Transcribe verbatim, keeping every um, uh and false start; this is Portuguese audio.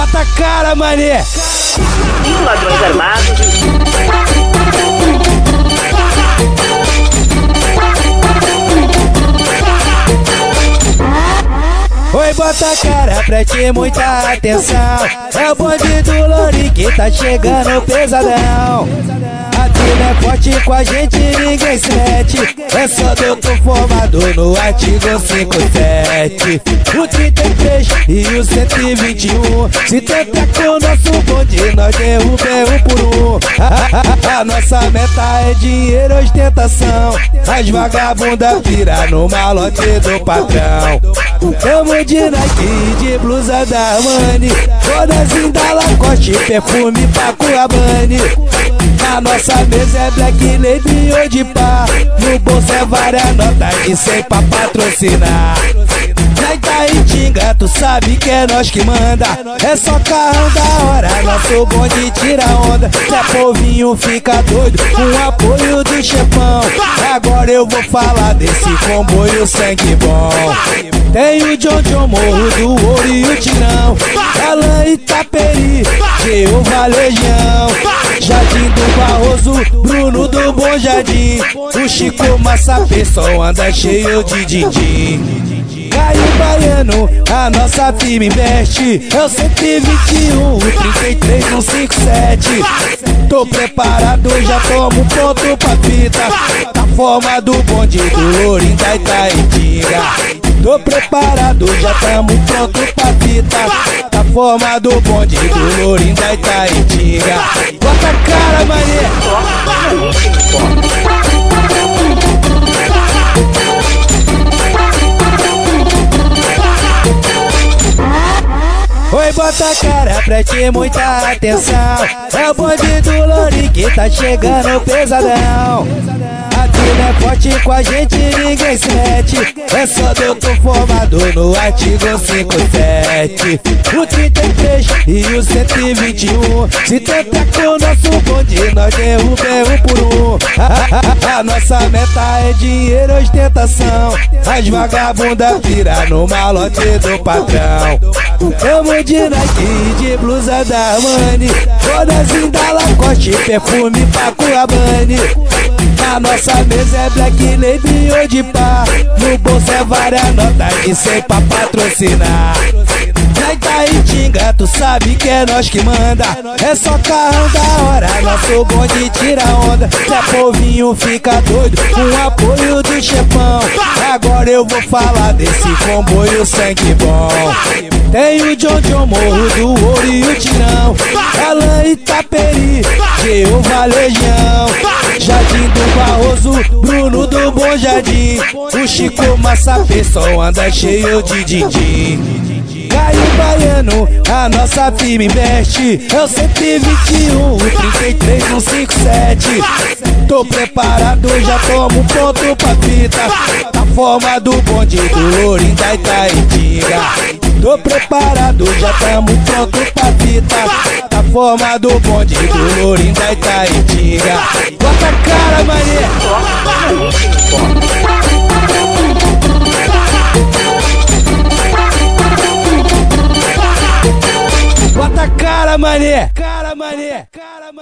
Bota a cara, mané. Cinco ladrões armados. Oi, bota a cara, preste muita atenção. É o bonde do Lourinho que tá chegando pesadão. A trilha é forte, com a gente ninguém se mete. É só doutor formado no artigo cinquenta e sete. O trinta e três e o cento e vinte e um. Se tentar com o nosso bonde, nós derrubamos um por um. A, a, a nossa meta é dinheiro e ostentação. As vagabundas vira no malote do patrão. Tamo de Nike, de blusa da Armani, bonezinho da Lacoste, perfume Paco Rabanne. Na nossa mesa é Black Lady ou de pá, no bolso é várias notas de cem pra patrocinar. Na Itaitinga, tu sabe que é nós que manda. É só carrão da hora, nosso bonde tira onda. Zé Povinho fica doido com o apoio do chefão. Agora eu vou falar desse comboio sangue bom. Tem o John John, Morro do Ouro e o Tirão, Alan Itaperi, Jeová Legião, Jardim do Barroso, Bruno do Bom Jardim. O Chico Massapê só anda cheio de din-din. Caio Baiano, a nossa firma investe. É o cento e vinte e um, o trinta e três, no cinquenta e sete. Tô preparado, já tomo um ponto pra fita. Da forma do bonde do Lourinho da Itaitinga. Tô preparado, já tamo pronto pra fita. Da forma do bonde do Lourinho da Itaitinga. Bota a cara, mané. Oi, bota a cara, preste muita atenção. É o bonde do Lourinho que tá chegando pesadão. A trilha é forte, com a gente ninguém se mete. É só doutor formado no artigo cinquenta e sete. O trinta e três e o cento e vinte e um. Se tentar com o nosso bonde, nós derrubamos um por um. A, a, a nossa meta é dinheiro e ostentação. As vagabundas vira no malote do patrão. Tamo de Nike, de blusa da Armani, bonezinho da Lacoste, perfume Paco Rabanne. Na nossa mesa é Black Lady ou de pá, no bolso é várias notas de cem pra patrocinar. Na Itaitinga, tu sabe que é nós que manda. É só carrão da hora, nosso bonde tira onda. Zé Povinho fica doido com o apoio do chefão. Agora eu vou falar desse comboio sangue bom. Tem o John John, Morro do Ouro e o Tirão, Alan Itaperi, Jeová Legião, Jardim do Barroso, Bruno do Bom Jardim. O Chico Massapê só anda cheio de din-din. Caio Baiano, a nossa firma investe. É o cento e vinte e um, o trinta e três, no cinquenta e sete. Tô preparado, já tomo um ponto pra fita. Da forma do bonde do Lourinho da Itaitinga. Tô preparado, já tamo pronto pra fita. Da forma do bonde do Lourinho da Itaitinga. Bota a cara, mané. Bota a cara, mané. Cara, mané. Cara, mané.